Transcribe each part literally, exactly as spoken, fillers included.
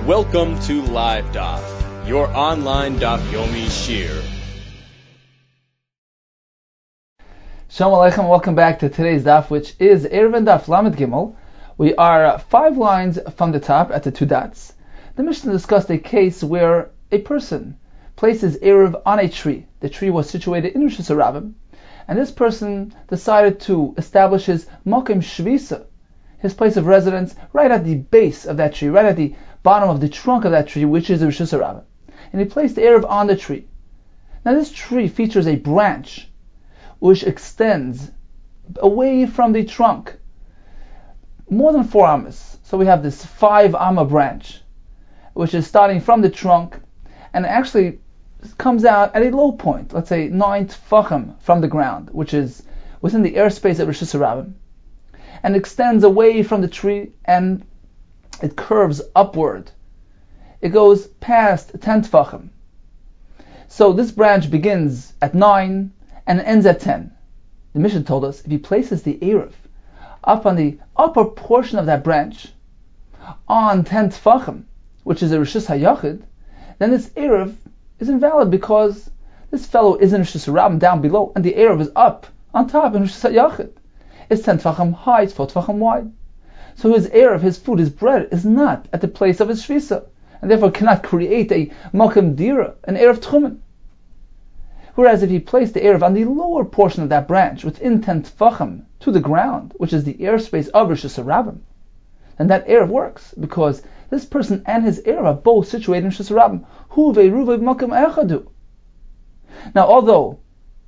Welcome to Live Daf, your online Daf Yomi Shir. Shalom Aleichem, welcome back to today's Daf, which is Erev Daf Lamed Gimel. We are five lines from the top at the two dots. The Mishnah discussed a case where a person places Erev on a tree. The tree was situated in Rosh Hashanah, and this person decided to establish his Makom Shvisa, his place of residence, right at the base of that tree, right at the bottom of the trunk of that tree, which is the Rosh Hashanah. And he placed the Erev on the tree. Now this tree features a branch which extends away from the trunk more than four amas. So we have this five amma branch, which is starting from the trunk, and actually comes out at a low point, let's say nine tefachim from the ground, which is within the airspace of Rosh Hashanah, and extends away from the tree, and it curves upward. It goes past ten tefachim. So this branch begins at nine and ends at ten. The Mishnah told us if he places the Erev up on the upper portion of that branch on ten tefachim, which is a Rishus HaYachid, then this Erev is invalid because this fellow is in Rishus HaRabim down below, and the Erev is up on top in Rishus HaYachid. It's ten tefachim high, it's four tefachim wide. So his Erev, his food, his bread, is not at the place of his Shvisa, and therefore cannot create a Makom Dira, an Erev Tchumen. Whereas if he placed the Erev on the lower portion of that branch, within ten tefachim to the ground, which is the airspace of Rosh Hashanah, then that Erev works, because this person and his Erev are both situated in Rosh Hashanah. Hu ve'ruva b'makom echadu. Now, although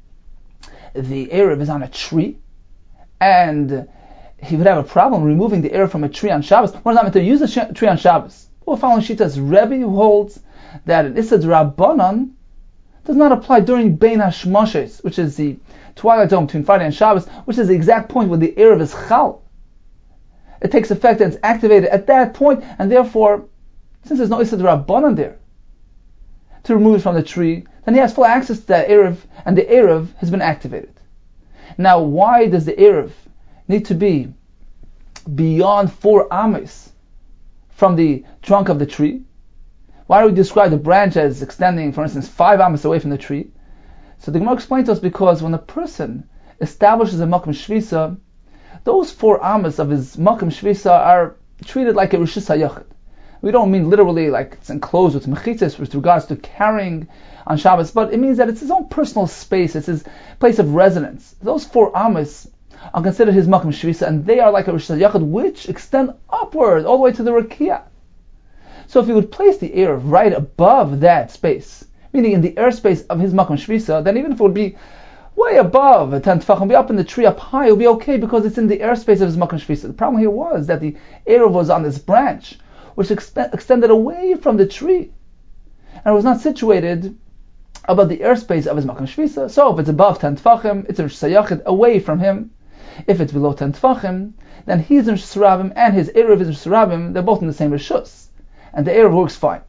the Erev is on a tree, and he would have a problem removing the Erev from a tree on Shabbos, what does that mean to use a tree on Shabbos? Well, following Shita's Rebbe, who holds that an Issa D'Rabbanan does not apply during Bein HaShmoshes, which is the twilight zone between Friday and Shabbos, which is the exact point where the Erev is Chal. It takes effect and it's activated at that point, and therefore, since there's no Issa D'Rabbanan there to remove it from the tree, then he has full access to that Erev, and the Erev has been activated. Now, why does the Erev need to be beyond four ames from the trunk of the tree? Why do we describe the branch as extending, for instance, five amas away from the tree? So the Gemara explains to us because when a person establishes a Makom Shvisa, those four amas of his Makom Shvisa are treated like a Rishus HaYachid. We don't mean literally like it's enclosed with mechitzas with regards to carrying on Shabbos, but it means that it's his own personal space, it's his place of residence. Those four amas are considered his Makom Shvisa, and they are like a Rishus HaYachid, which extend upward all the way to the Rakia. So if you would place the Erev right above that space, meaning in the airspace of his Makom Shvisa, then even if it would be way above a ten tefachim, be up in the tree up high, it would be okay because it's in the airspace of his Makom Shvisa. The problem here was that the Erev was on this branch, which exp- extended away from the tree, and it was not situated above the airspace of his Makom Shvisa. So if it's above ten tefachim, it's a Rosh Hashanah away from him. If it's below ten tefachim, then he's in Rosh Hashanah and his Erev is in Rosh Hashanah. They're both in the same Rishus, and the Erev works fine.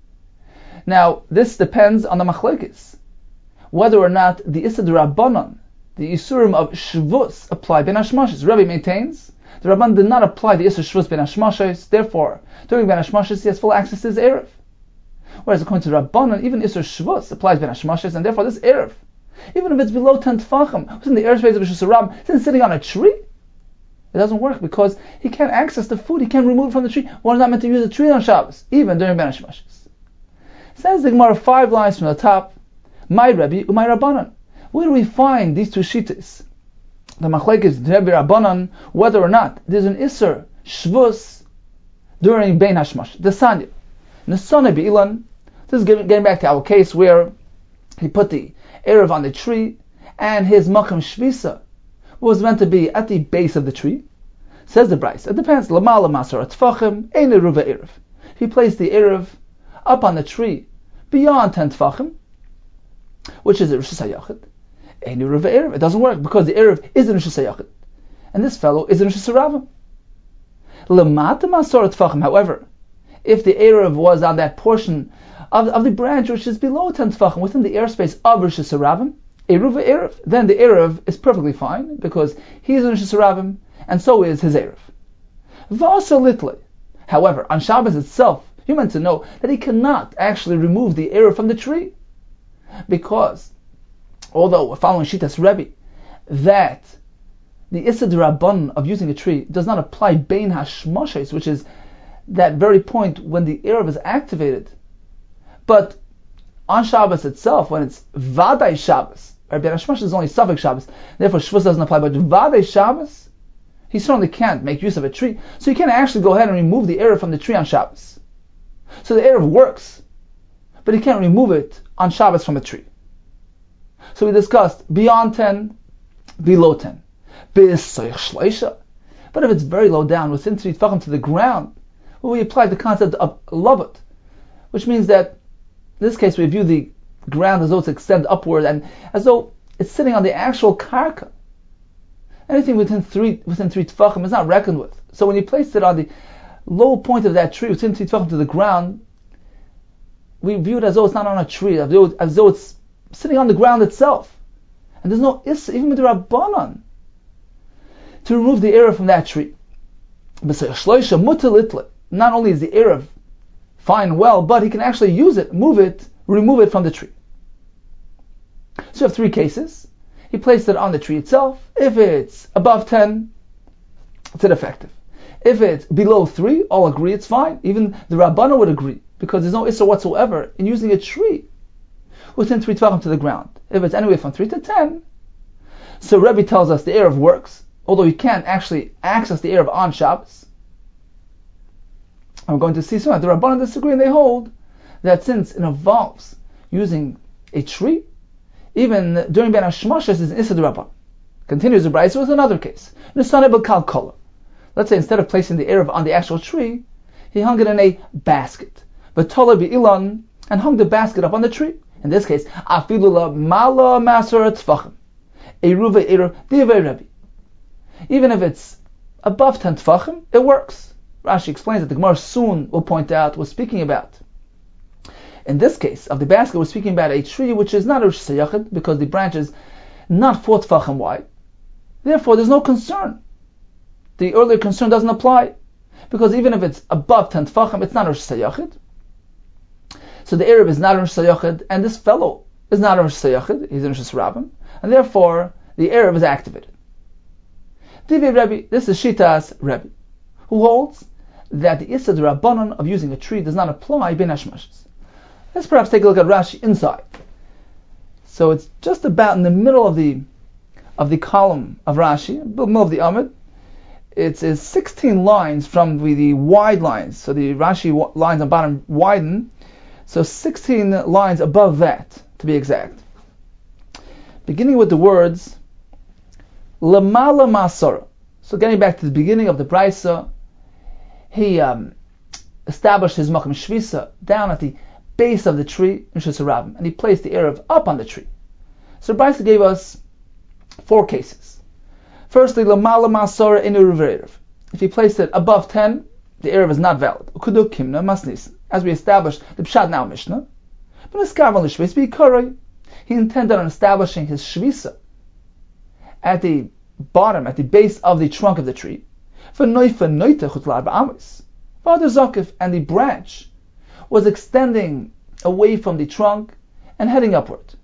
Now, this depends on the machlekes, whether or not the Issa D'Rabbanan, the Isurim of Shvus, apply Ben Hashmoshes. Rebbe maintains the Rabban did not apply the Issa Shvus Ben Hashmoshes, therefore, during Ben Hashmoshes he has full access to his Erev. Whereas according to the Rabbanan, even Issa Shvus applies Ben Hashmoshes, and therefore this Erev, even if it's below ten tefachim, it's in the airspace of Rosh Hashanah, since sitting on a tree, it doesn't work because he can't access the food, he can't remove it from the tree. One is not meant to use a tree on Shabbos, even during Ben Hashmoshes. Says the Gemara five lines from the top, My Rebbe, my Rabbanan. Where do we find these two shittas? The machlek is Rebbe Rabbanan, whether or not there's an Isser Shvus during Bein Hashmosh. The Sanya. Nesane Be'ilan. This is getting back to our case where he put the Erev on the tree, and his Makom Shvisa was meant to be at the base of the tree. Says the Bryce, it depends. Lamala Masar Tfachim, Ein Eruva Erev. If he placed the Erev up on the tree beyond ten Tfachim, which is a Rosh Hashanah, Ein Eruva Erev. It doesn't work because the Erev is in Rosh Hashanah, and this fellow is in Rosh Hashanah. Lamata Masar Tfachim, however, if the Erev was on that portion of, of the branch which is below ten Tfachim, within the airspace of Rosh Hashanah, Eruva Erev, then the Erev is perfectly fine because he is in Rosh Hashanah and so is his Erev. Vasa Litle. However, on Shabbos itself, You're meant to know that he cannot actually remove the Erev from the tree. Because, although we're following Shitas Rebbe, that the Issa D'Rabbanan of using a tree does not apply Bein Hashmoshes, which is that very point when the Erev is activated. But on Shabbos itself, when it's Vadai Shabbos, right? Bein Hashmoshes is only Safek Shabbos, therefore Shavuos doesn't apply, but Vadai Shabbos, he certainly can't make use of a tree, so he can't actually go ahead and remove the Erev from the tree on Shabbos. So the Erev works, but he can't remove it on Shabbos from a tree. So we discussed beyond ten, below ten. But if it's very low down, within three tefachim to the ground, well, we applied the concept of lavut, which means that in this case we view the ground as though it's extended upward and as though it's sitting on the actual karka. Anything within three within three tefachim is not reckoned with. So when you place it on the low point of that tree, within three tefachim to the ground, we view it as though it's not on a tree, as though, as though it's sitting on the ground itself. And there's no issa, even with the Rabbanan, to remove the Erev from that tree. Not only is the Erev fine and well, but he can actually use it, move it, remove it from the tree. So you have three cases. He placed it on the tree itself. If it's above ten, it's ineffective. If it's below three, all agree it's fine. Even the Rabbanan would agree, because there's no issa whatsoever in using a tree within three tvachim to the ground. If it's anywhere from three to ten, so Rebbe tells us the Erev works, although you can't actually access the Erev on Shabbos. I'm going to see soon. The Rabbanan disagree, and they hold that since it involves using a tree, even during Ben Hashmoshes is an Issa D'Rabbanan. Continues the Brayso with another case. Nisaneh b'kal kola. Let's say instead of placing the Erev on the actual tree, he hung it in a basket. But Tola bi'ilan, and hung the basket up on the tree. In this case, afilu la mala masor tfachim. Eruva eruv divei Rebbe. Even if it's above ten tfachim, it works. Rashi explains that the Gemara soon will point out was speaking about. In this case of the basket, we're speaking about a tree which is not a Rosh Hashanah because the branch is not four tfachim wide. Therefore, there's no concern. The earlier concern doesn't apply because even if it's above ten tfachim, it's not a Rosh Hashanah. So the Erev is not a Rosh Hashanah, and this fellow is not a Rosh Hashanah. He's a Rosh Hashanah, and therefore the Erev is activated. Divrei Rebbe, this is Shitas Rebbe, who holds that the Issa D'Rabbanan of using a tree does not apply Bein Hashmoshes. Let's perhaps take a look at Rashi inside. So it's just about in the middle of the of the column of Rashi, the middle of the Amud. It's, it's sixteen lines from the, the wide lines. So the Rashi lines on bottom widen. So sixteen lines above that, to be exact. Beginning with the words Lamala Masora. So getting back to the beginning of the Brayso, he um, established his Makom Shvisa down at the base of the tree in Shus Harabim, and he placed the Erev up on the tree. So Brayso gave us four cases. Firstly, Lamala Masora in Erev. If he placed it above ten, the Erev is not valid. Ukudu Kimna Masnis. As we established the Pshat now Mishnah, he intended on establishing his Shvisa at the bottom, at the base of the trunk of the tree. Father Zakif, and the branch was extending away from the trunk and heading upward.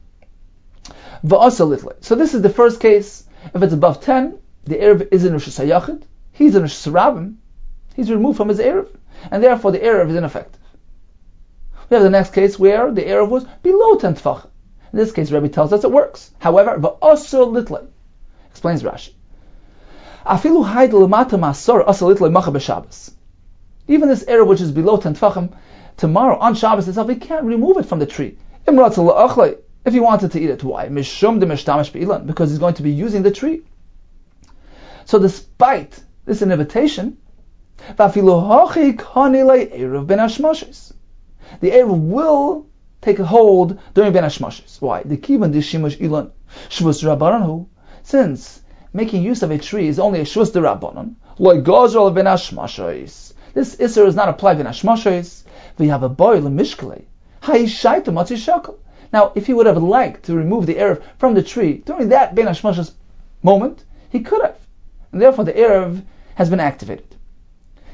So this is the first case. If it's above ten, the Erev is in Rosh Hashanah, he's in Rosh Hashanah, he's removed from his Erev, and therefore the Erev is ineffective. We have the next case where the Erev was below ten tefachim. In this case, Rebbe tells us it works. However, v'aso litlei, explains Rashi. Afilu haid l'mata masor aso litlei macha b'Shabbos. Even this Erev which is below ten tefachim, tomorrow on Shabbos itself, he can't remove it from the tree. Imratzel la'achlei, if he wanted to eat it. Why? Mishum de mishtamash be'ilan, because he's going to be using the tree. So despite this invitation, v'afilu hachi kanilei Erev ben Hashmoshes, the Erev will take a hold during Ben Hashmoshes. Why? The kivan de shimush ilan shvus rabbanan, since making use of a tree is only a shvus de rabbanan, like gazral Ben Hashmoshes. This isser is not applied Ben Hashmoshes. We have a boy lemishkele hayishaitu matzi shakel. Now, if he would have liked to remove the Erev from the tree during that Ben Hashmoshes moment, he could have, and therefore the Erev has been activated.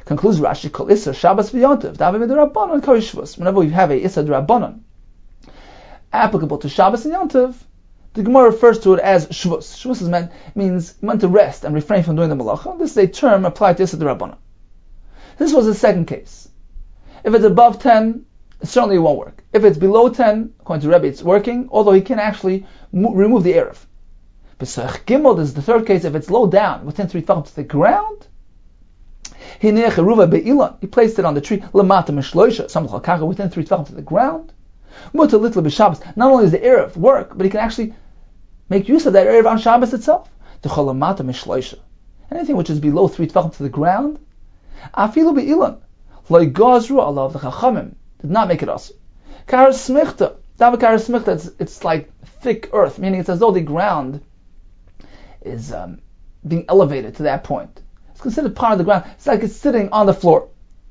Concludes Rashi, Kol Isser Shabbos v'Yontiv, Davim D'Rabbanan Kari Shvus. Whenever we have a Isser D'Rabbanan applicable to Shabbos and Yontiv, the Gemara refers to it as Shvus. Shvus is meant, means meant to rest and refrain from doing the malacha. This is a term applied to Isser D'Rabbanan. This was the second case. If it's above ten, certainly it won't work. If it's below ten, according to Rebbe, it's working, although he can actually mo- remove the Erev. Pesach Gimel, this is the third case. If it's low down, within three tefachim to the ground, he placed it on the tree, lamata mishloisha, some chalkacha, within three tefachim to the ground. Mutar little b'Shabbos. Not only does the Erev work, but he can actually make use of that Erev on Shabbos itself. T'chol lamata mishloisha. Anything which is below three tefachim to the ground, afilu be'ilan, loy gazru alav, the chachamim did not make it us. Kar smichta, davar kar smichta, it's, it's like thick earth, meaning it's as though the ground is um, being elevated to that point. It's considered part of the ground. It's like it's sitting on the floor.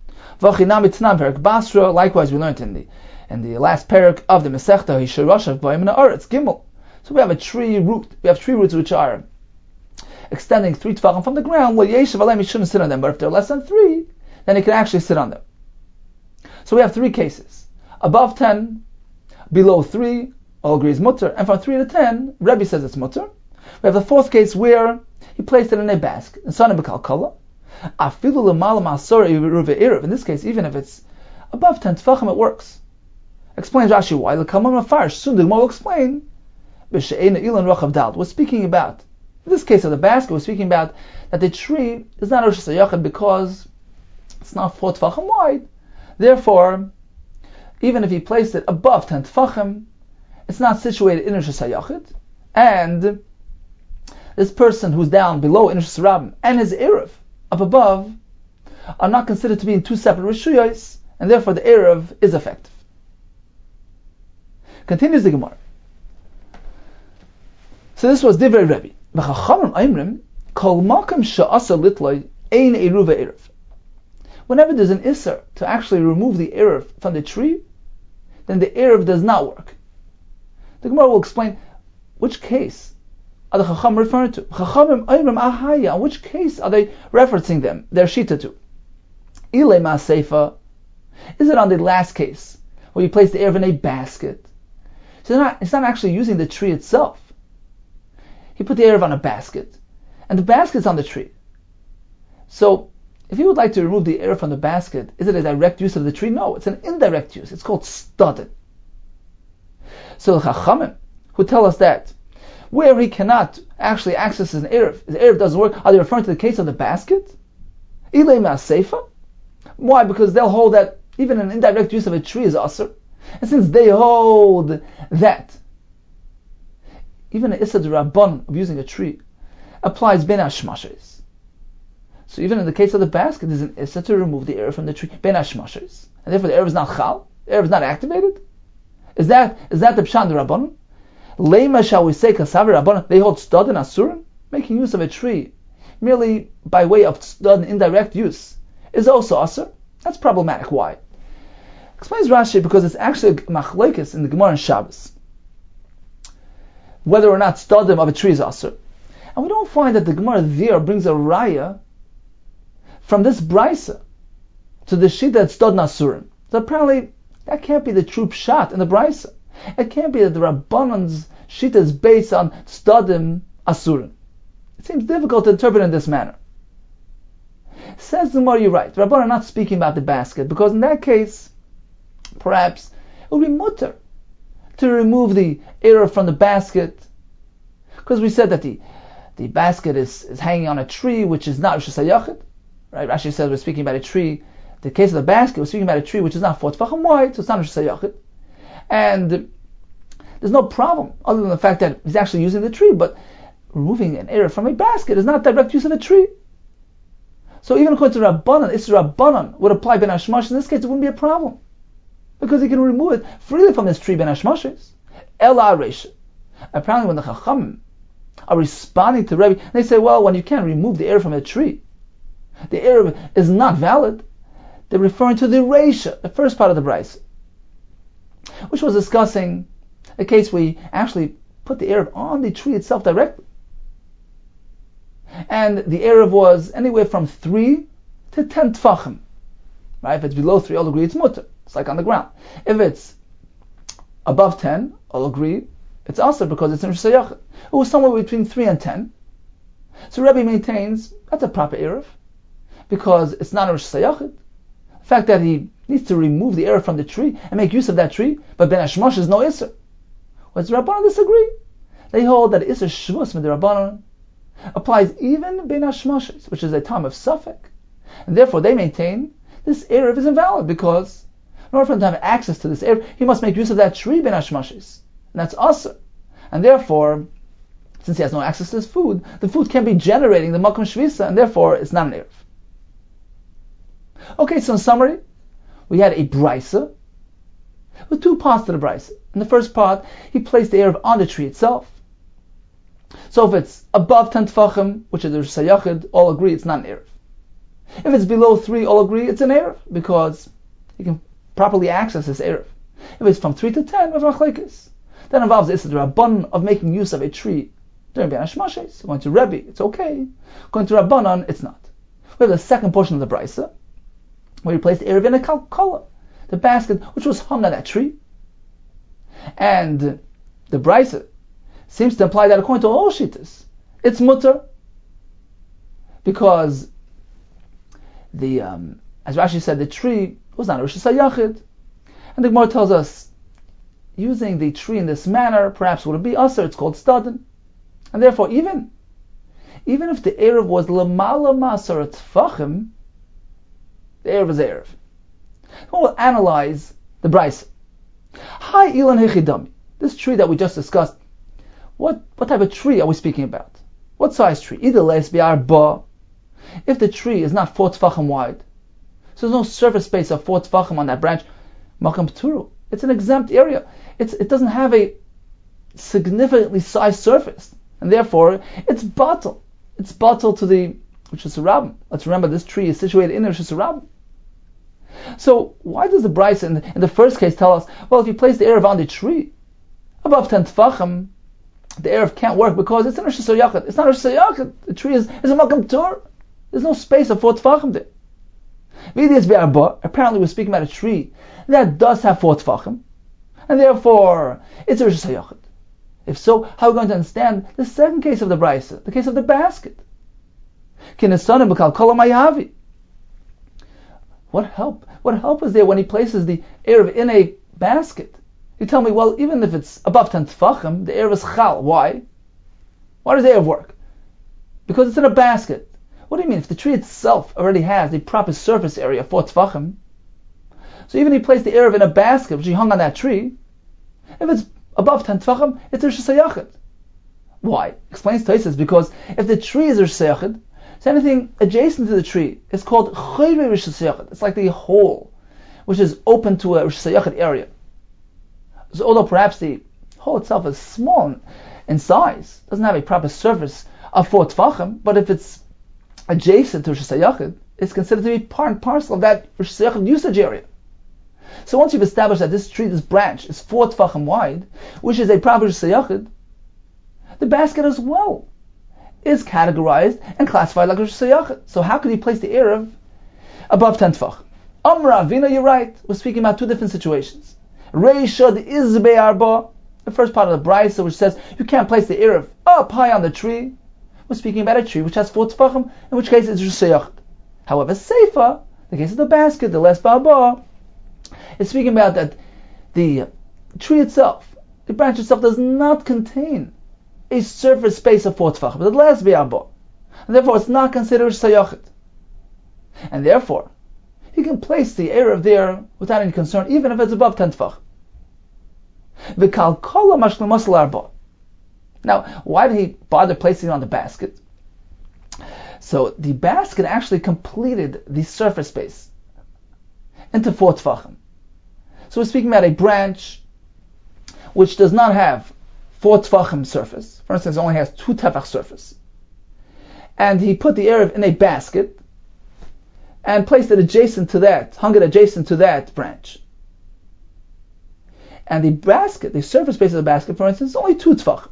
Likewise, we learned in the in the last parak of the Masechta, it's Gimel. So we have a tree root. We have tree roots which are extending three tefachim from the ground. He shouldn't sit on them, but if they're less than three, then he can actually sit on them. So we have three cases: above ten, below three, all agrees mutter, and from three to ten, Rebbe says it's mutter. We have the fourth case where he placed it in a basket. In this case, even if it's above ten tefachim, it works. Explains Rashi why. Soon the Gemara will explain. We're speaking about, in this case of the basket, we're speaking about that the tree is not Rosh Hashanah because it's not four tefachim wide. Therefore, even if he placed it above ten tefachim, it's not situated in Rosh Hashanah, and this person who's down below in Rosh Hashanah and his Erev up above are not considered to be in two separate Rishuyos, and therefore the Erev is effective. Continues the Gemara. So this was Divrei Rebbe. V'chachamim oimrim kol makom she'asa litloi ein eruva Erev. Whenever there's an Isser to actually remove the Erev from the tree, then the Erev does not work. The Gemara will explain which case are the Chacham referring to. Chachamim oimrim ahaya. In which case are they referencing them, their shita to? Ilay ma'aseifa. Is it on the last case where you place the Erev in a basket? So it's not, it's not actually using the tree itself. He put the Erev on a basket, and the basket's on the tree. So, if you would like to remove the Erev from the basket, is it a direct use of the tree? No, it's an indirect use. It's called studded. So the Chachamim, who tell us that, where he cannot actually access his Erev, his Erev doesn't work, are they referring to the case of the basket? Ilay ma'aseifa. Why? Because they'll hold that even an indirect use of a tree is asur. And since they hold that even an Issa D'Rabban of using a tree applies ben hashmashes, so even in the case of the basket, there's an Issa to remove the Erev from the tree, ben hashmashes, and therefore the Erev is not chal, the Erev is not activated. Is that is that the Pshat D'Rabban? Lema, shall we say, Kasav Rabban, they hold stud and asurim, making use of a tree merely by way of stud and indirect use is also asur. That's problematic. Why? Explains Rashi, because it's actually a machlekes in the Gemara and Shabbos whether or not studim of a tree is asur. And we don't find that the Gemara there brings a raya from this brisa to the shita that stud and asurim. So apparently that can't be the true pshat in the brisa. It can't be that the Rabbanan's shita is based on studim asurim. It seems difficult to interpret in this manner. Says the Gemara, you're right. The Rabbanan are not speaking about the basket, because in that case, perhaps it would be mutter to remove the Erev from the basket, because we said that the the basket is, is hanging on a tree which is not Rosh Hashanah. Right? Rashi says we're speaking about a tree. The case of the basket, we're speaking about a tree which is not four tefachim wide, so it's not Rosh Hashanah. And there's no problem other than the fact that he's actually using the tree, but removing an Erev from a basket is not direct use of a tree. So even according to Rabbanan, it's Rabbanan would apply ben hashmash. In this case, it wouldn't be a problem, because he can remove it freely from this tree ben hashmashes. Ela Reish. Apparently, when the Chachamim are responding to Rebbe, they say, well, when you can't remove the Erev from a tree, the Erev is not valid. They're referring to the Reisha, the first part of the Bryce, which was discussing a case where we actually put the Erev on the tree itself directly. And the Erev was anywhere from three to ten tfachim. Right? If it's below three, all agree it's mutter. It's like on the ground. If it's above ten, all agree it's also because it's in Rosh Hashanah. It was somewhere between three and ten. So Rebbe maintains that's a proper erev because it's not a Rosh Hashanah. The fact that he needs to remove the erev from the tree and make use of that tree, but Ben Hashmosh is no Isser. Whereas the Rabbanan disagree. They hold that Isser Shvus with the Rabbanan applies even Ben Hashmoshes, which is a time of Suffolk. And therefore they maintain this erev is invalid because in order for him to have access to this erev, he must make use of that tree Ben Hashmoshes. And that's Asr. And therefore, since he has no access to his food, the food can be generating the Makom Shvisa, and therefore it's not an erev. Okay, so in summary, we had a brisa with two parts to the brisa. In the first part, he placed the erev on the tree itself. So if it's above ten tefachim, which is the Rosh Hashanah, all agree it's not an erev. If it's below three, all agree it's an erev because you can properly access this erev. If it's from three to ten, it's machlekes. That involves the Rabbanan of making use of a tree during Ben Hashmoshes. Going to Rebbe, it's okay. Going to Rabbanan, it's not. We have the second portion of the brisa, where he placed the erev in a kalkola, the basket which was hung on that tree. And the brisa seems to imply that according to all shittas, it's mutter, because the um, as Rashi said, the tree was not a Rosh Hashanah, and the Gemara tells us using the tree in this manner perhaps would be usher. It's called stadin, and therefore even even if the erev was lemala masar tfachim, the erev is erev. We'll analyze the brisa. Hi ilan hechidami. This tree that we just discussed, what what type of tree are we speaking about? What size tree? Either les bi'arba. If the tree is not four tefachim wide, so there's no surface space of four tefachim on that branch, makam pturu. It's an exempt area. It's, it doesn't have a significantly sized surface, and therefore it's batal. It's batal to the Rosh Hashanah. Let's remember this tree is situated in the Rosh Hashanah. So why does the brisa in, in the first case tell us, well, if you place the erev on the tree above ten tefachim, the erev can't work because it's in Rosh Hashanah. It's not Rosh Hashanah. The tree is, is a makam tur. There's no space of four tefachim there. Apparently we're speaking about a tree that does have four tefachim, and therefore it's a Rosh Hashanah. If so, how are we going to understand the second case of the brisa, the case of the basket? What help? What help is there when he places the erev in a basket? You tell me, well, even if it's above ten tefachim, the erev is chal. Why? Why does the erev work? Because it's in a basket. What do you mean? If the tree itself already has the proper surface area of four tefachim, so even if he placed the erev in a basket which he hung on that tree, if it's above ten tefachim, it's Rosh Hashanah. Why? Explains Tosfos, because if the tree is Rosh Hashanah, so anything adjacent to the tree is called Chayre Rosh Hashanah. It's like the hole which is open to a Rosh Hashanah area. So although perhaps the hole itself is small in size, doesn't have a proper surface of four tefachim, but if it's adjacent to Rosh Hashanah, it's considered to be part and parcel of that Rosh Hashanah usage area. So once you've established that this tree, this branch, is four tefachim wide, which is a proper Rosh Hashanah, the basket as well is categorized and classified like Rosh Hashanah. So how could he place the erev above ten tefachim? Amra, Vina, you're right. We're speaking about two different situations. Reishad is be'arba, the first part of the brisa, which says you can't place the erev up high on the tree. We're speaking about a tree which has four tefachim, in which case it's Rosh Hashanah. However, Seifa, the case of the basket, the les ba'arba, is speaking about that the tree itself, the branch itself, does not contain a surface space of four tefachim, but the les ba'arba, and therefore it's not considered Rosh Hashanah. And therefore, he can place the erev there without any concern, even if it's above ten tefachim. V'kal kol ha'mashlemas l'arba. Now, why did he bother placing it on the basket? So the basket actually completed the surface space into four tefachim. So we're speaking about a branch which does not have four tefachim surface. For instance, it only has two tefach surface. And he put the erev in a basket and placed it adjacent to that, hung it adjacent to that branch. And the basket, the surface space of the basket, for instance, is only two tefachim.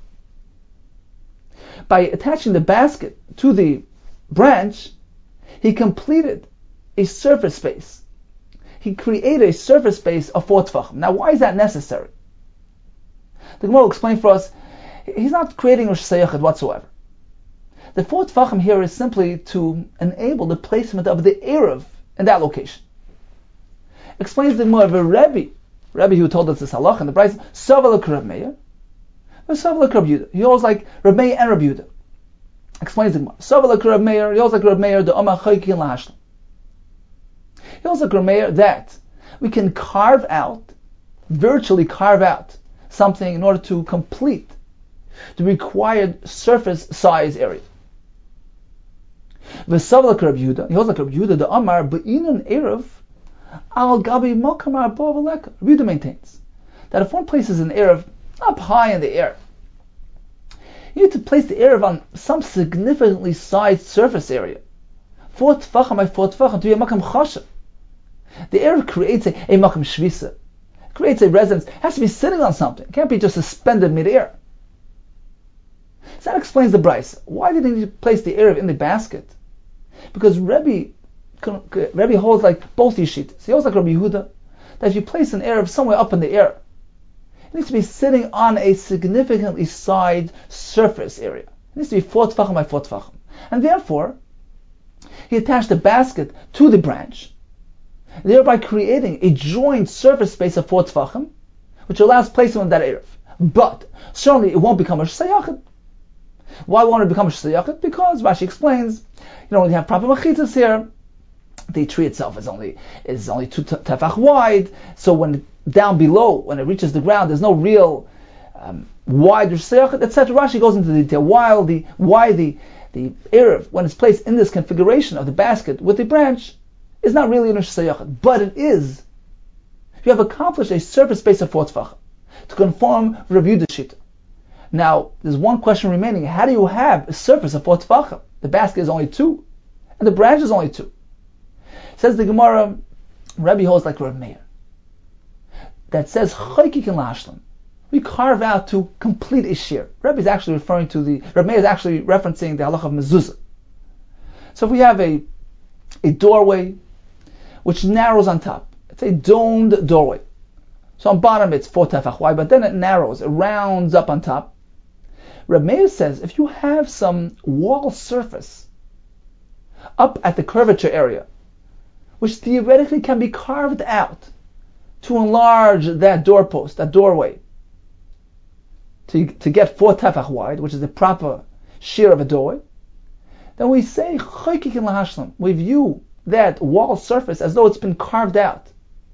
By attaching the basket to the branch, he completed a surface space. He created a surface space of four tefachim. Now, why is that necessary? The Gemara will explain for us, he's not creating Rosh Hashanah whatsoever. The four tefachim here is simply to enable the placement of the Erev in that location. Explains the Gemara of a Rebbe, Rebbe who told us this halach in the Brayso, Savala Reb Meir, Savala Reb Yehuda. He holds like Reb Meir and Reb Yehuda. Explains the Gemara, Savala Reb Meir, he holds like Reb Meir, the Omar Chaykin Lahashlam. He holds like Reb Meir that we can carve out, virtually carve out something in order to complete the required surface size area. V'savala Reb Yehuda, he holds like Reb Yehuda, the Omar Be'inan Erev Al Gabi Mokamar Bovaleka. Reb Yehuda maintains that if one places an Erev up high in the air, you need to place the Erev on some significantly sized surface area. Four tefachim by four tefachim to be a makam chashav. The Erev creates a, a makam shvisa, creates a residence. It has to be sitting on something. It can't be just suspended mid-air. So that explains the Brayso. Why did he place the Erev in the basket? Because Rebbe, Rebbe holds like both these sheets. He holds like Rabbi Yehuda, that if you place an Erev somewhere up in the air, it needs to be sitting on a significantly sized surface area. It needs to be four tefachim by four tefachim. And therefore, he attached the basket to the branch, thereby creating a joint surface space of four tefachim, which allows placement of that Erev. But certainly it won't become a shayachid. Why won't it become a shayachid? Because Rashi explains, you don't really have proper machitas here. The tree itself is only is only two tefach wide, so when down below, when it reaches the ground, there's no real um, wide shayachid, et cetera. Rashi goes into detail. While the why the the Erev, when it's placed in this configuration of the basket with the branch, is not really in a shayachid, but it is. You have accomplished a surface space of four tefachim to conform Rabbi Yehuda's shita. Now, there's one question remaining. How do you have a surface of four tefachim? The basket is only two, and the branch is only two. Says the Gemara, Rebbe holds like Reb Meir, that says Chaykikin Lahashlam. We carve out to complete a shear. Rebbe is actually referring to the Reb Meir is actually referencing the halach of mezuzah. So if we have a a doorway which narrows on top, it's a domed doorway. So on bottom it's four tefach wide, but then it narrows, it rounds up on top. Reb Meir says if you have some wall surface up at the curvature area, which theoretically can be carved out to enlarge that doorpost, that doorway, to, to get four tefach wide, which is the proper shear of a doorway, then we say, we view that wall surface as though it's been carved out.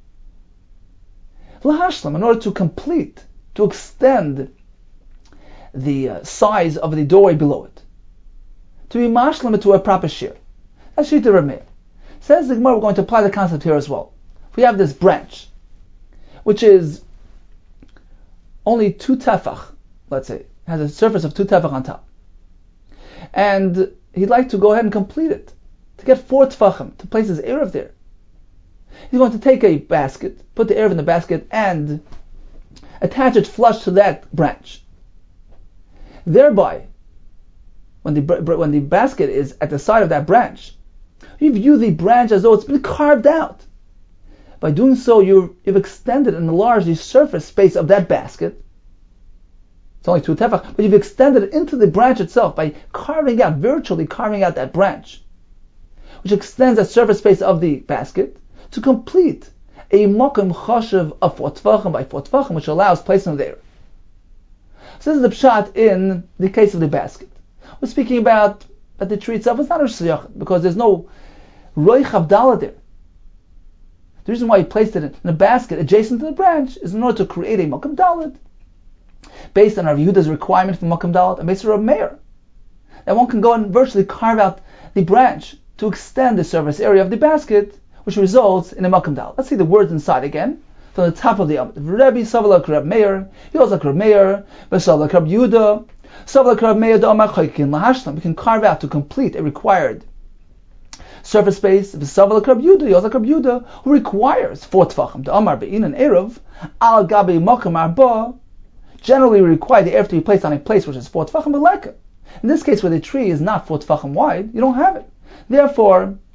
Lahashlam, in order to complete, to extend the uh, size of the doorway below it, to be mashlam to a proper shear. That's Shita Reb Meir. Says the Gemara, we're going to apply the concept here as well. If we have this branch, which is only two tefach, let's say, has a surface of two tefach on top, and he'd like to go ahead and complete it, to get four tefachim, to place his Erev there. He's going to take a basket, put the Erev in the basket, and attach it flush to that branch. Thereby, when the when the basket is at the side of that branch, you view the branch as though it's been carved out. By doing so, you've, you've extended and enlarged the surface space of that basket. It's only two tefach, but you've extended it into the branch itself by carving out, virtually carving out that branch, which extends that surface space of the basket to complete a mokum chashav of four tefachim by four tefachim, which allows placement there. So this is the pshat in the case of the basket. We're speaking about that the tree itself is not a shayachid because there's no roich abdallah there. The reason why he placed it in a basket adjacent to the branch is in order to create a makam dalet, based on Rav Yehuda's requirement for makam dalet, and based on Rav Meir, that one can go and virtually carve out the branch to extend the surface area of the basket, which results in a makam dalet. Let's see the words inside again. From the top of the Amud. Rebbe Savala Reb Meir, he was like Reb Meir, Savala Reb Yehuda, Savala Reb Meir D'Amar Chaykin Lahashlam. We can carve out to complete a required surface space. Savala Reb Yehuda, he was like Reb Yehuda, who requires four tefachim. D'Amar Be'in and Erev Al Gabi Makam Arba. Generally, we require the Erev to be placed on a place which is four tefachim, but like it. In this case, where the tree is not four tefachim wide, you don't have it. Therefore,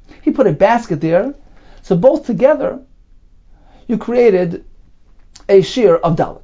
He put a basket there, so both together, you created a shear of Dalit.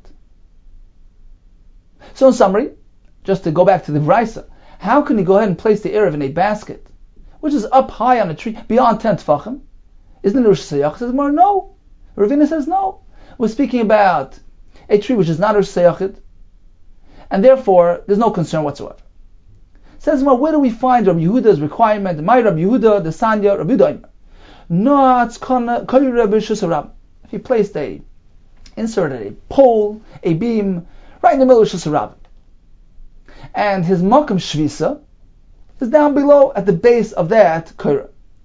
So in summary, just to go back to the Vraisa, how can you go ahead and place the Erev in a basket, which is up high on a tree, beyond ten Tfachim? Isn't it Rosh Hashanah? Says more, no. Ravina says no. We're speaking about a tree which is not Rosh Hashanah, and therefore there's no concern whatsoever. Says more, where do we find Rabbi Yehuda's requirement? My Rabbi Yehuda, the Sanya, Rabbi Yehuda. No, it's kana kayra b'shusarab. If you placed a, inserted a pole, a beam, right in the middle of Shusarab, and his makam shvisa is down below at the base of that kayra.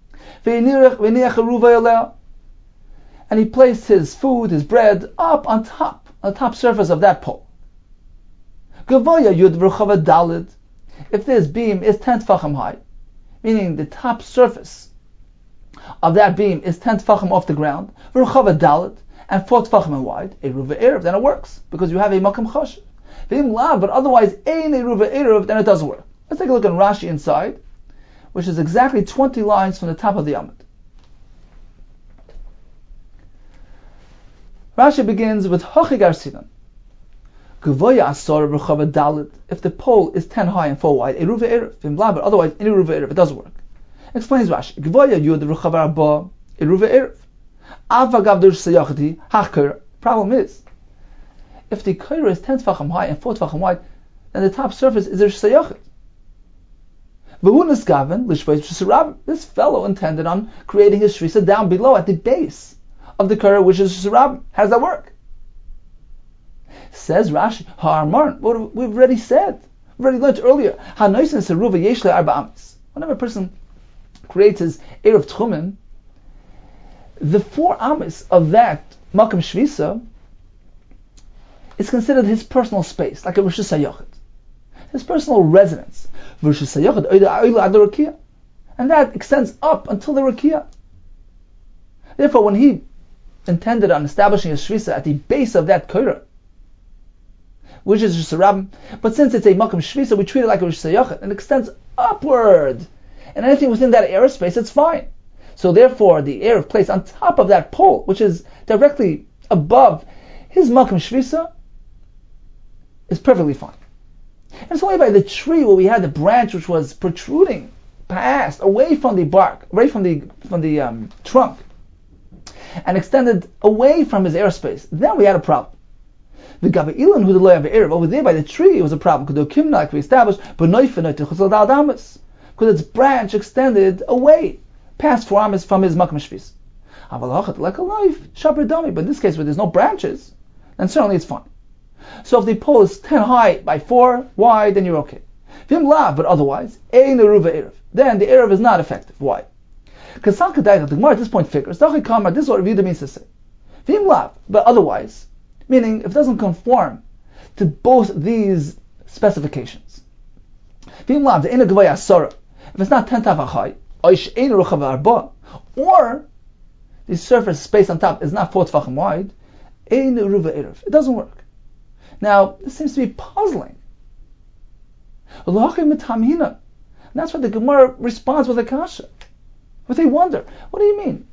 And he placed his food, his bread, up on top, on the top surface of that pole. If this beam is ten tfachim high, meaning the top surface of that beam is ten tfachim off the ground, and four tfachim wide, a ruva erev, then it works, because you have a makam choshev. But otherwise, ein a ruva erev, then it doesn't work. Let's take a look at Rashi inside, which is exactly twenty lines from the top of the Amud. Rashi begins with Hochigar Sinan. If the pole is ten high and four wide, a ruva erev, but otherwise, any ruva erev, it doesn't work. Explains Rashi. A ruva erev. Problem is, if the kaira is ten tfachim high and four tfachim wide, then the top surface is a shayachit. This fellow intended on creating his shrisa down below at the base of the kaira, which is shirab. How does that work? Says Rashi, Ha'armarn, what we've already said, we've already learned earlier. Whenever a person creates his erev tchumen, the four amis of that makam shvisa is considered his personal space, like a Rosh Hashanah, his personal residence. And that extends up until the Rakia. Therefore, when he intended on establishing a shvisa at the base of that kaira, which is Rosh Hashanah, but since it's a makam shvisa, we treat it like a Rosh Hashanah, and it extends upward. And anything within that airspace, it's fine. So therefore, the air placed on top of that pole, which is directly above his makam shvisa, is perfectly fine. And it's only by the tree where we had the branch which was protruding past, away from the bark, away from the from the um, trunk, and extended away from his airspace. Then we had a problem. The Gaba'ilan who the loy of erev over there by the tree, it was a problem. Because like we established, because its branch extended away past four amas from his makam shvis. Like a life, shaper dummy. But in this case, where there's no branches, then certainly it's fine. So if the pole is ten high by four wide, then you're okay. Vim lav, but otherwise, ein eruva erev. Then the erev is not effective. Why? Because the Gemara at this point figures, this is what Ravida means to say. Vim lav, but otherwise, meaning if it doesn't conform to both these specifications. Vim lav, the ein gavaya asara. If it's not ten tafach high, oish ein ruchav arba, or the surface space on top is not four tefachim wide, ein eruva erev. It doesn't work. Now, this seems to be puzzling. And that's why the Gemara responds with a kasha. But they wonder, what do you mean?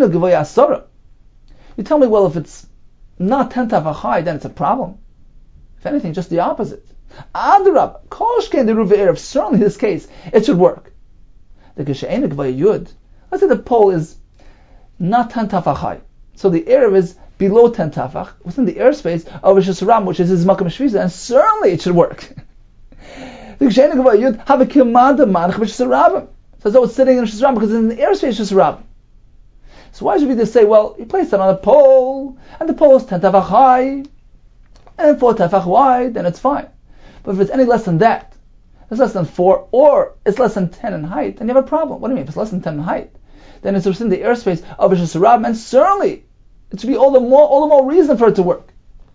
You tell me, well, if it's not ten tafach high, then it's a problem. If anything, just the opposite. Adrab, koshken the ruva erev. Certainly in this case, it should work. The geshe'enik vayud. Let's say the pole is not ten tafach high, so the erev is below ten tafach, within the airspace of Rosh Hashanah, which is his makam shvisa, and certainly it should work. The geshe'enik vayud have a kimada manach Rosh Hashanah. So though it's sitting in Rosh Hashanah because it's in the airspace of Rosh Hashanah. So why should we just say, well, you place it on a pole, and the pole is ten tafach high, and four tafach wide, then it's fine. But if it's any less than that, it's less than four, or it's less than ten in height, then you have a problem. What do you mean? If it's less than ten in height, then it's within the airspace of Rosh Hashanah, and certainly it should be all the more, all the more reason for it to work.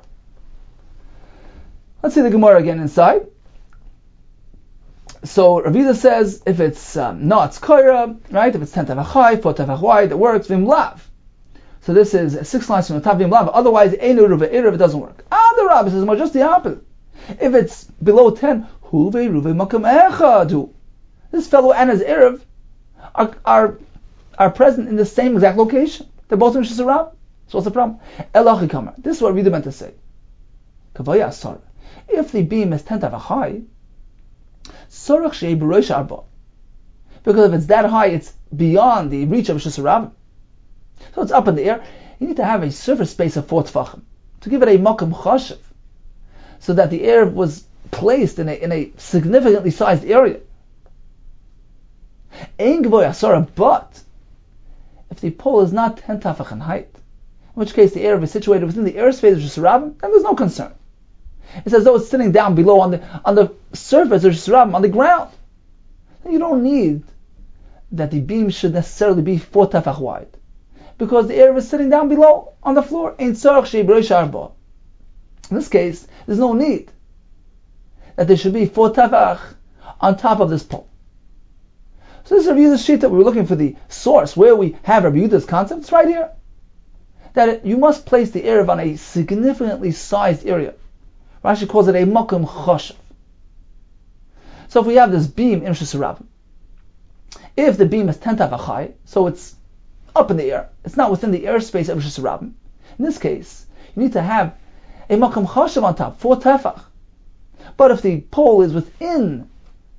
Let's see the Gemara again inside. So Ravida says, if it's um, not Koira, right? If it's ten tefach high, four tefach wide, it works. Vim lav. So this is six lines from the top. Vim lav. Otherwise, ein ruva erev, it doesn't work. Other Rabbi says, well, just the opposite. If it's below ten, huve ruve makam echadu. This fellow and his erev are, are are present in the same exact location. They're both in Rosh Hashanah. So what's the problem? Elachi Kamar. This is what Rida meant to say. Kavaya Asar. If the beam is ten tefach high, Sorach Shei B'Rosh Arba. Because if it's that high, it's beyond the reach of Rosh Hashanah. So it's up in the air. You need to have a surface space of four tefachim to give it a makam chashiv, so that the air was placed in a in a significantly sized area. Ein Gvoy Asara, but if the pole is not ten tefach in height, in which case the air is situated within the airspace of Rosh Hashanah, then there's no concern. It's as though it's sitting down below on the on the surface of Rosh Hashanah, on the ground. You don't need that the beam should necessarily be four tefach wide, because the air is sitting down below on the floor. In this case, there's no need that there should be four tefach on top of this pole. So this is Rabbi Yehuda's shita. We were looking for the source where we have Rabbi Yehuda's concept. It's right here. That it, you must place the erev on a significantly sized area. Rashi calls it a makom choshev. So if we have this beam in Rosh Hashanah, if the beam is ten tefach high, so it's up in the air, it's not within the airspace of Rosh Hashanah. In this case, you need to have a makom choshev on top, four tefach. But if the pole is within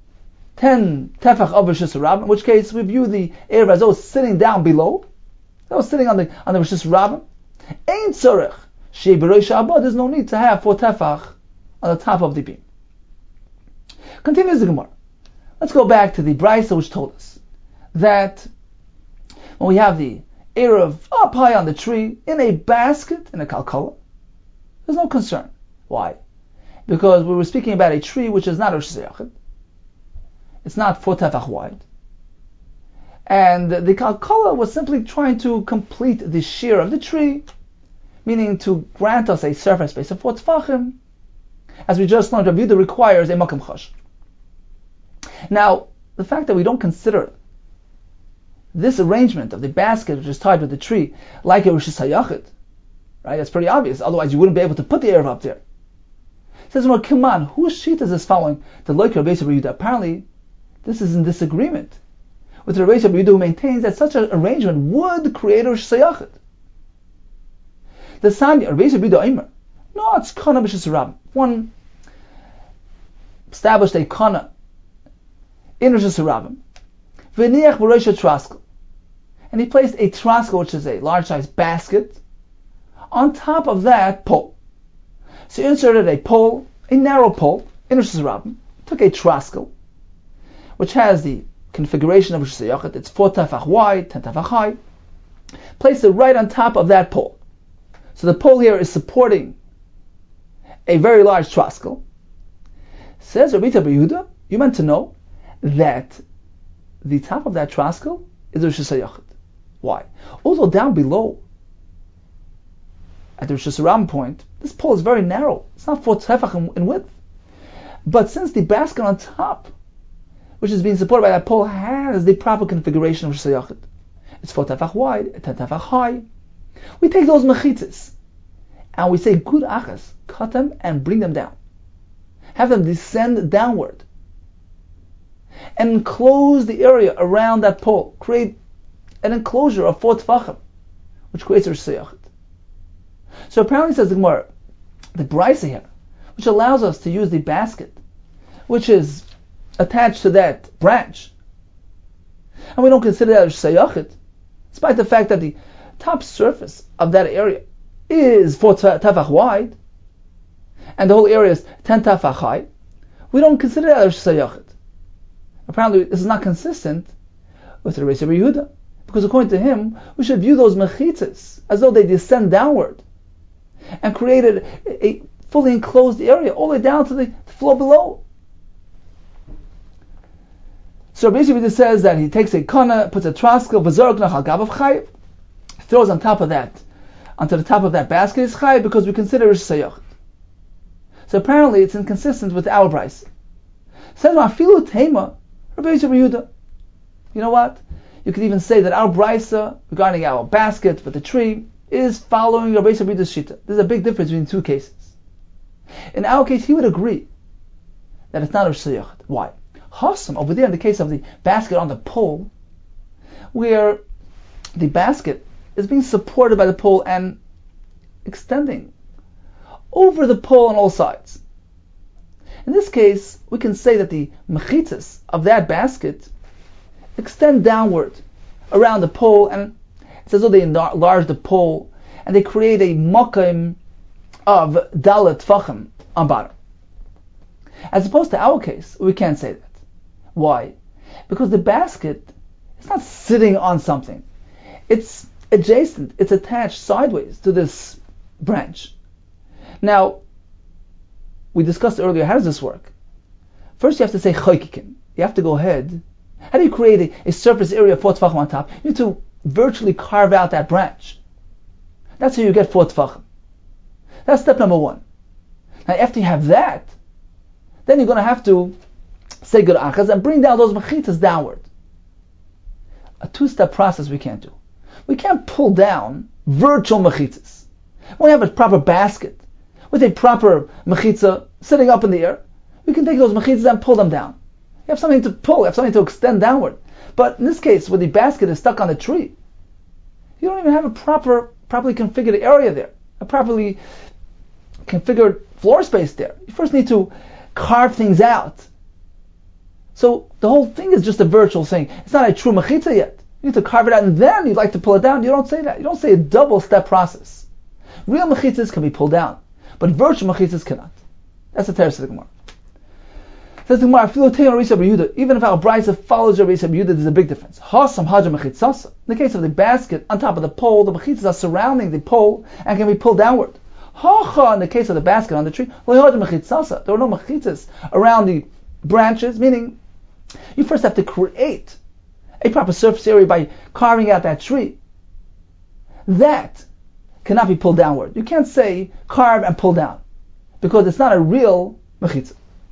ten tefach of Rosh Hashanah, in which case we view the erev as though it's sitting down below, though it's sitting on the on the Rosh Hashanah, ain't tzorech shei b'rosh ha'aba. There's no need to have four tefach on the top of the beam. Continues the Gemara. Let's go back to the Brisa, which told us that when we have the erev up high on the tree in a basket, in a kalkala, there's no concern. Why? Because we were speaking about a tree which is not a Rosh Hashanah. It's not four tefach wide. And the kalkala was simply trying to complete the shear of the tree, meaning to grant us a surface space of four tefachim. As we just learned, Rabbi Yehuda requires a makam chash. Now, the fact that we don't consider this arrangement of the basket which is tied with the tree like a Rosh Hashanah, right? That's pretty obvious. Otherwise, you wouldn't be able to put the erev up there. It says, well, come on, whose sheet is this following? The Loik Rabbi Yehuda. Apparently, this is in disagreement with the Rabbi Yehuda, who maintains that such an arrangement would create a Rosh Hashanah. The Sanya, Rabbi Yehuda Aimer, no, it's kana b'Rosh Hashanah. One established a kana in Rosh Hashanah, v'niach b'rosh traskel, and he placed a traskel, which is a large-sized basket, on top of that pole. So he inserted a pole, a narrow pole, in Rosh Hashanah, took a traskel, which has the configuration of Rosh Hashanah. It's four tefach wide, ten tefach high. Placed it right on top of that pole. So the pole here is supporting a very large traskel. Says Rabbi Yehuda, you meant to know that the top of that traskel is Rosh Hashanah. Why? Although down below, at the Rosh Hashanah point, this pole is very narrow. It's not four tefach in, in width. But since the basket on top, which is being supported by that pole, has the proper configuration of Rosh Hashanah, it's four tefach wide, ten tefach high, we take those mechitzas and we say, good achas, cut them and bring them down. Have them descend downward and enclose the area around that pole. Create an enclosure of four tefachim, which creates a Rosh Hashanah. So apparently, says the Gemara, the Brisa here, which allows us to use the basket, which is attached to that branch, and we don't consider that Rosh Hashanah, despite the fact that the top surface of that area is four tefach wide, and the whole area is ten tefach high, we don't consider that Rosh Hashanah. Apparently, this is not consistent with the Rabbi Yehuda, because according to him, we should view those mechitzas as though they descend downward and created a fully enclosed area all the way down to the floor below. So Rabbi Yehuda says that he takes a kana, puts a traskel, v'zorok nachal gabav chayiv, throws on top of that, onto the top of that basket is chayiv because we consider Rosh Hashanah. So apparently it's inconsistent with our price. Says Mafilu Tema, Rabbi Yehuda. You know what? You could even say that our brisa regarding our basket for the tree is following Rabbi Yehuda's shita. There's a big difference between two cases. In our case, he would agree that it's not Rosh Hashanah. Why? Hasam, over there in the case of the basket on the pole, where the basket is being supported by the pole and extending over the pole on all sides. In this case, we can say that the mechitzas of that basket extend downward around the pole, and it's as though they enlarge the pole and they create a makom of dalet tfachim on bottom. As opposed to our case, we can't say that. Why? Because the basket is not sitting on something. It's adjacent, it's attached sideways to this branch. Now, we discussed earlier, how does this work? First you have to say choykikin. You have to go ahead. How do you create a, a surface area of four tefachim on top? You need to virtually carve out that branch. That's how you get four tefachim. That's step number one. Now after you have that, then you're going to have to say good achaz and bring down those mechitas downward. A two-step process we can't do. We can't pull down virtual mechitas. When we have a proper basket with a proper mechitza sitting up in the air, we can take those mechitas and pull them down. You have something to pull, you have something to extend downward. But in this case, where the basket is stuck on the tree, you don't even have a proper, properly configured area there, a properly configured floor space there. You first need to carve things out. So the whole thing is just a virtual thing. It's not a true mechitza yet. You need to carve it out and then you'd like to pull it down. You don't say that. You don't say a double step process. Real mechitzas can be pulled down, but virtual mechitzas cannot. That's the teres of the Gemara. Says the Gemara, even if our brisa follows Rabbi Yisrael Yehuda, there's a big difference. In the case of the basket on top of the pole, the mechitzas are surrounding the pole and can be pulled downward. In the case of the basket on the tree, there are no mechitzas around the branches, meaning you first have to create a proper surface area by carving out that tree. That cannot be pulled downward. You can't say carve and pull down, because it's not a real mechitza.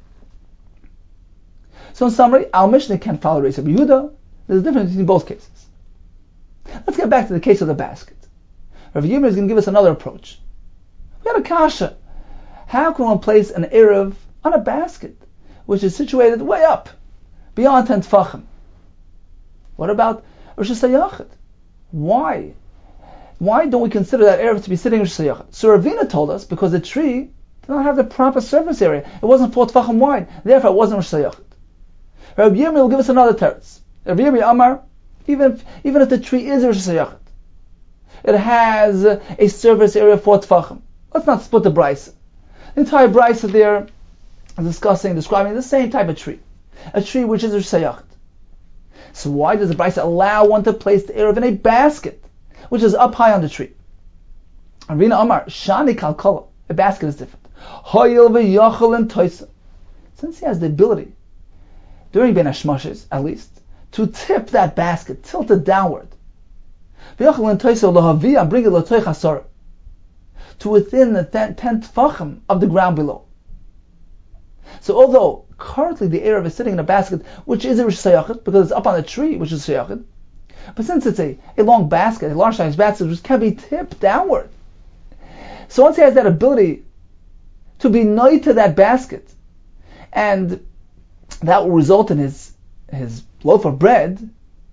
So in summary, our Mishnah can't follow Reis Rabbi Yehuda. There's a difference between both cases. Let's get back to the case of the basket. Rabbi Yirmiyah is going to give us another approach. We had a kasha. How can one place an erev on a basket which is situated way up, beyond ten tefachim? What about Rosh Hashanah? Why? Why don't we consider that erev to be sitting in Rosh Hashanah? So Ravina told us because the tree did not have the proper surface area. It wasn't four tefachim wide. Therefore, it wasn't Rosh Hashanah. Rabbi Yirmiyah will give us another teretz. Rabbi Yirmiyah Amar, even if, even if the tree is Rosh Hashanah, it has a surface area of four tefachim. Let's not split the brisa. The entire brisa there is discussing, describing the same type of tree, a tree which is Rosh Hashanah. So why does the brisa allow one to place the erev in a basket, which is up high on the tree? Ravina Amar, Shani Kalkala, a basket is different. Hoyil v'yachal and toisa. Since he has the ability, during Ben Hashmoshes at least, to tip that basket, tilt it downward. V'yachal and toisa lohavi and bring it l'toich hasara, to within the ten tefachim of the ground below. So although currently the erev is sitting in a basket, which is a Rosh Hashanah, because it's up on a tree, which is Shayachid, but since it's a, a long basket, a large size basket, which can be tipped downward, so once he has that ability to be nigh to that basket, and that will result in his his loaf of bread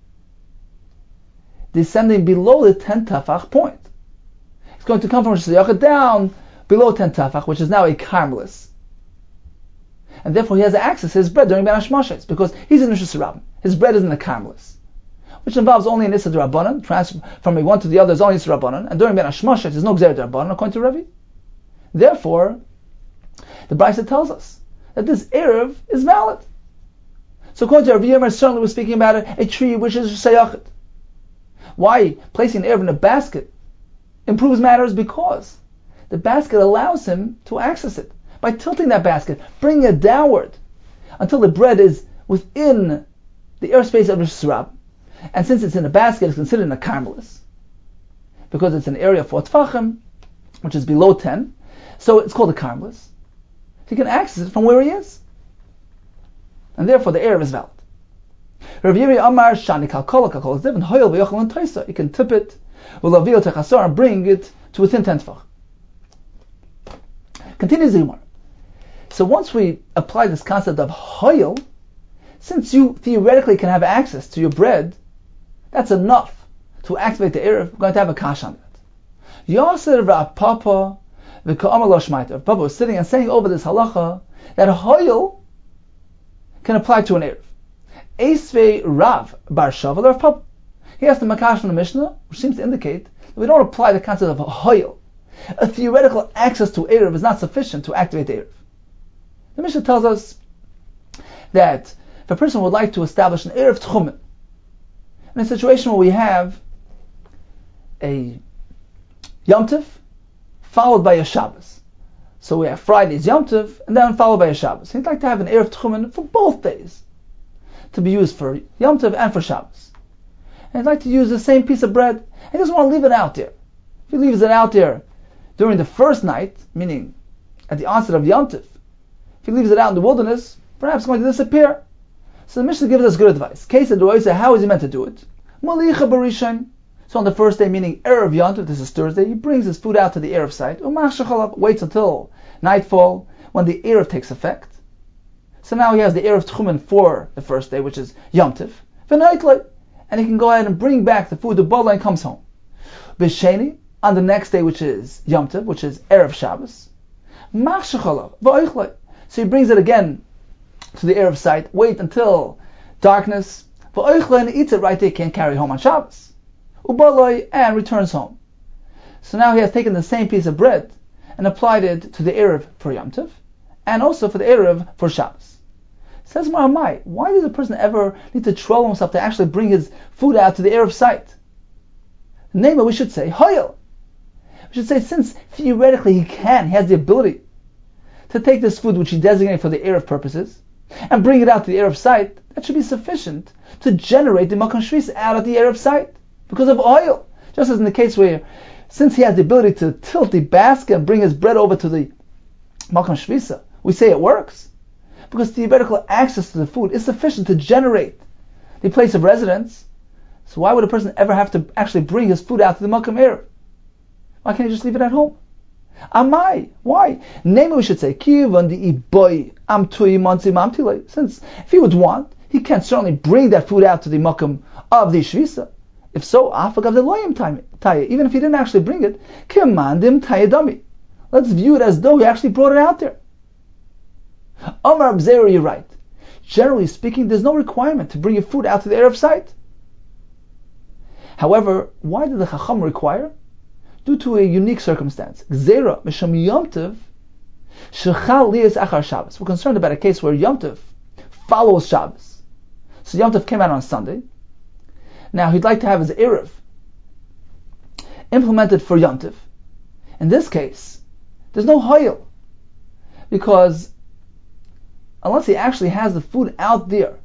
descending below the ten tafach point. It's going to come from Rosh Hashanah down below ten tafach, which is now a karmelis. And therefore he has access to his bread during Ben Hashmoshes, because he's in Rosh Hashanah. His bread is in the karmelis, which involves only an Issa D'Rabbanan, transfer from one to the other is only Issa D'Rabbanan, and during Ben Hashmoshes there's no Gzera D'Rabbanan according to Ravi. Therefore, the Brisa tells us that this erev is valid. So according to Rav Yirmiyah, certainly we're speaking about a, a tree which is Shayachid. Why placing an erev in a basket improves matters? Because the basket allows him to access it by tilting that basket, bringing it downward until the bread is within the airspace of Rosh Hashanah. And since it's in a basket, it's considered a karmelis, because it's an area of four tefachim, which is below ten, so it's called a karmelis. He can access it from where he is, and therefore the erev is valid. Rav Yirmiyah Amar Shani Kalkola Kalkola is different. Hoyel v'yochel and toisa. You can tip it, ulavio techasar, and bring it to within ten tefach. Continues the Gemara. So once we apply this concept of hoyel, since you theoretically can have access to your bread, that's enough to activate the Erev, we're going to have a kash on that. Yasir v'apapa v'ka'amar lo shmaita. Rav Papa was sitting and saying over this halacha that a hoyel can apply to an Erev. Eisvei Rav Bar Shavel Rav Papa. He has the makash from the Mishnah, which seems to indicate that we don't apply the concept of a hoyel. A theoretical access to Erev is not sufficient to activate the Erev. The Mishnah tells us that if a person would like to establish an Erev Tchumen, in a situation where we have a Yom Tov followed by a Shabbos. So we have Friday's Yom Tov and then followed by a Shabbos. He'd like to have an Erev Tchumen for both days to be used for Yom Tov and for Shabbos. And he'd like to use the same piece of bread. He doesn't want to leave it out there. If he leaves it out there during the first night, meaning at the onset of Yom Tov, if he leaves it out in the wilderness, perhaps it's going to disappear. So the Mishnah gives us good advice. Case of Doisa, how is he meant to do it? Malicha Barishan. So on the first day, meaning Erev Yom Tov, this is Thursday, he brings his food out to the Erev site. Umach waits until nightfall when the Erev takes effect. So now he has the Erev Tchumen for the first day, which is Yom Tov. And he can go ahead and bring back the food to Bala and comes home. B'sheni, on the next day, which is Yom Tov, which is Erev Shabbos. So he brings it again to the Erev site, wait until darkness, and eats it right there, can't carry home on Shabbos. Ubaloi, and returns home. So now he has taken the same piece of bread and applied it to the Erev for Yom Tov, and also for the Erev for Shabbos. Says Maramai, why does a person ever need to trouble himself to actually bring his food out to the Erev site? Name it, we should say, Hoyel. We should say, since theoretically he can, he has the ability to take this food which he designated for the Erev purposes, and bring it out to the Erev site, that should be sufficient to generate the Makam Shvisa out at the Erev site, because of oil. Just as in the case where, since he has the ability to tilt the basket and bring his bread over to the Makam Shvisa, we say it works. Because theoretical access to the food is sufficient to generate the place of residence. So why would a person ever have to actually bring his food out to the Makam Erev? Why can't he just leave it at home? Amai. Why? Namely, we should say, since if he would want, he can certainly bring that food out to the Makam of the Shvisa. If so, even if he didn't actually bring it, let's view it as though he actually brought it out there. Omar Abzera, you're right. Generally speaking, there's no requirement to bring your food out to the Erev site. However, why did the Chacham require? Due to a unique circumstance. Gzera Misham Yom Tov Shechal Lias Achar Shabbos. We're concerned about a case where Yom Tov follows Shabbos. So Yom Tov came out on Sunday. Now he'd like to have his Erev implemented for Yom Tov. In this case, there's no Hoyel. Because unless he actually has the food out there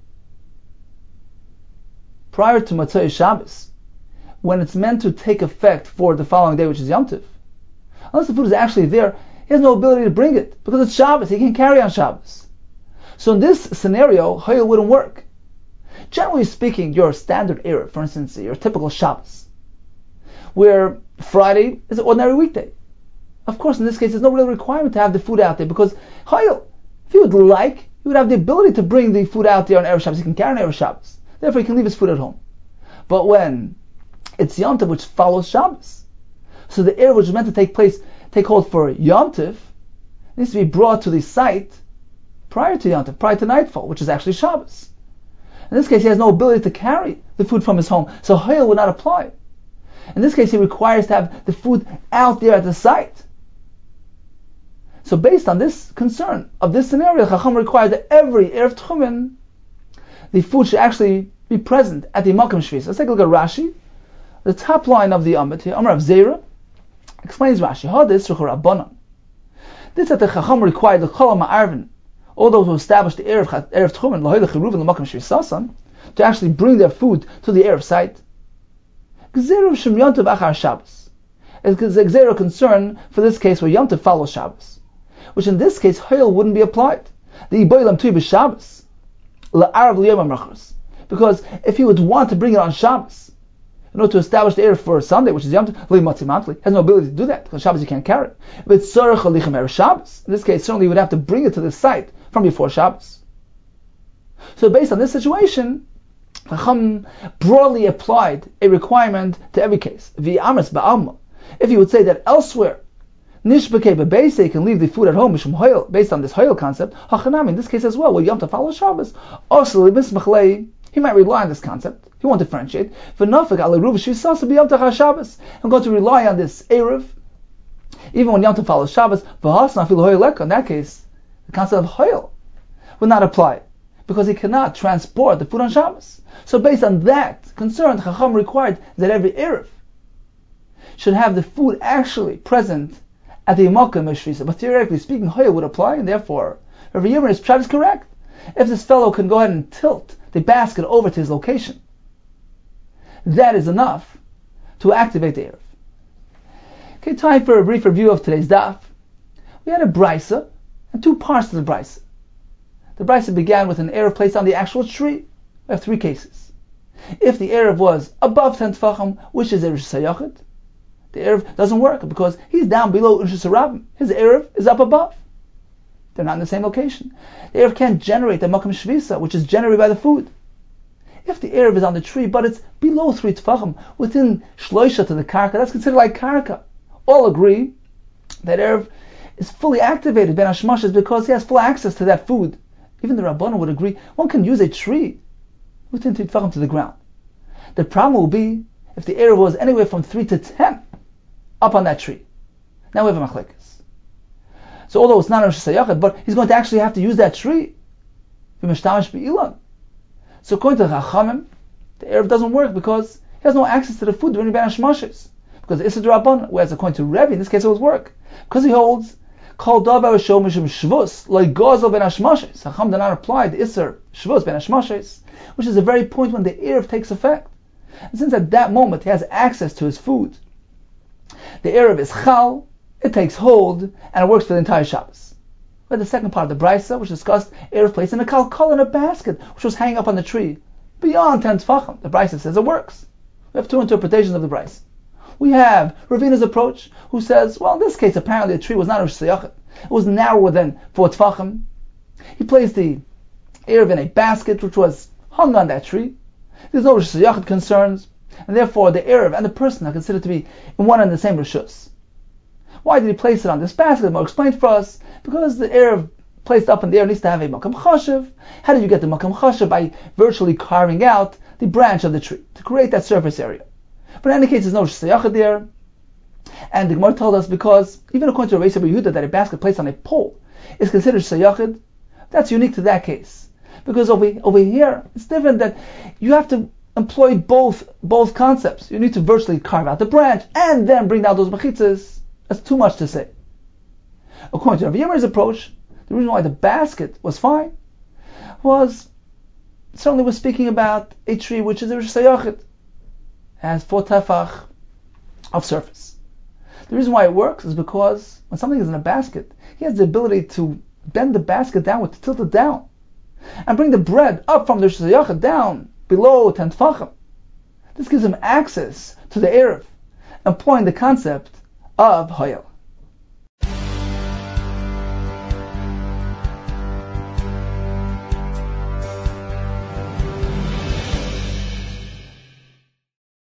prior to Matzah Shabbos, when it's meant to take effect for the following day, which is Yom Tov, unless the food is actually there, he has no ability to bring it, because it's Shabbos, he can't carry on Shabbos. So in this scenario, Hoyel wouldn't work. Generally speaking, your standard Erev, for instance, your typical Shabbos, where Friday is an ordinary weekday. Of course, in this case, there's no real requirement to have the food out there, because Hoyel, if he would like, he would have the ability to bring the food out there on Erev Shabbos. He can carry on Erev Shabbos. Therefore, he can leave his food at home. But when it's Yom Tov, which follows Shabbos, so the Erev which is meant to take place, take hold for Yom Tov, needs to be brought to the site prior to Yom Tov, prior to nightfall, which is actually Shabbos. In this case, he has no ability to carry the food from his home, so Hoyel would not apply. In this case, he requires to have the food out there at the site. So based on this concern of this scenario, Chacham required that every Erev Tchumen, the food should actually be present at the Makam Shvisa. Let's take a look at Rashi. The top line of the Amud here, Amar of Zera, explains Rashi. Hadis Rabbanan. This that the Chacham required the Chol Ma'arvin, all those who established the Erev Erev Tchumen, L'hoy L'chiruv and L'makam Shvisasan, to actually bring their food to the Erev site. Gzeru Shem Yom Tov Achar Shabbos. It's a Gzeru concern for this case where Yom Tov follows Shabbos, which in this case Hoyel wouldn't be applied. The Iboilam Tui b'Shabbos La'arav L'yom HaMrachos, because if he would want to bring it on Shabbos, in order to establish the Erev for Sunday, which is Yom Tov, L'yom has no ability to do that, because Shabbos you can't carry it. But Tzorech Alichem Erev Shabbos, in this case certainly he would have to bring it to the site from before Shabbos. So based on this situation, Chacham broadly applied a requirement to every case. V'amres ba'alma. If you would say that elsewhere, nishbekei bebeisei can leave the food at home mishum hoil, based on this hoil concept, hachanami in this case as well, where yom tov follows Shabbos, also libismachlei, he might rely on this concept. He won't differentiate. V'nafik ala ruv shvisasa b'yom tov Shabbos. I'm going to rely on this erev, even when yom tov follows Shabbos. V'hasna afilu hoil leka. In that case, the concept of hoil would not apply, because he cannot transport the food on Shabbos. So based on that concern, Chacham required that every erev should have the food actually present at the Yomaka Meshvisa. But theoretically speaking, Hoya would apply, and therefore, Rav Yirmiyah's pshat is correct. If this fellow can go ahead and tilt the basket over to his location, that is enough to activate the erev. Okay, time for a brief review of today's daf. We had a brisa and two parts to the brisa. The brisa began with an erev placed on the actual tree. We have three cases. If the erev was above ten tefachim, which is erev sayachid, the erev doesn't work because he's down below Rishus Harabim. His erev is up above. They're not in the same location. The erev can't generate the makam shvisa, which is generated by the food. If the erev is on the tree, but it's below three tefachim, within shloisha to the karka, that's considered like karka. All agree that erev is fully activated ben hashmashes because he has full access to that food. Even the Rabbanan would agree one can use a tree within three tefachim to the ground. The problem will be if the erev was anywhere from three to ten up on that tree. Now we have a machlekes. So although it's not a Rosh Hashanah, but he's going to actually have to use that tree. So according to the Chachamim, the erev doesn't work because he has no access to the food during Ben Hashmashes. Because the Issa D'Rabbanan, whereas according to Rebbe, in this case it would work. Because he holds Kol Davar Shom Mishum Shvus Lo Gozel Ben Hashmashes. Chacham did not apply the Issa Shvus Ben Hashmashes, which is the very point when the erev takes effect. And since at that moment he has access to his food, the erev is chal, it takes hold, and it works for the entire Shabbos. We had the second part of the brisa, which discussed erev placed in a kalkal in a basket, which was hanging up on the tree, beyond ten tefachim. The brisa says it works. We have two interpretations of the brisa. We have Ravina's approach, who says, well, in this case, apparently the tree was not a shayachet. It was narrower than four tefachim. He placed the erev in a basket, which was hung on that tree. There's no shayachet concerns, and therefore the erev and the person are considered to be in one and the same rishus. Why did he place it on this basket? More explained for us, because the erev placed up in the air needs to have a makam chashiv. How did you get the makam chashiv? By virtually carving out the branch of the tree to create that surface area. But in any case, there's no shayachah there. And the Gemara told us because even according to Rav Yehuda that a basket placed on a pole is considered shayachid, that's unique to that case. Because over, over here, it's different that you have to employ both both concepts. You need to virtually carve out the branch and then bring down those mechitzas. That's too much to say. According to Rav Yirmiyah's approach, the reason why the basket was fine was certainly was speaking about a tree which is a shayachid, has four tefach of surface. The reason why it works is because when something is in a basket, he has the ability to bend the basket downward, to tilt it down, and bring the bread up from the shayachid down below ten tefachim. This gives him access to the erev, employing the concept of hoyel.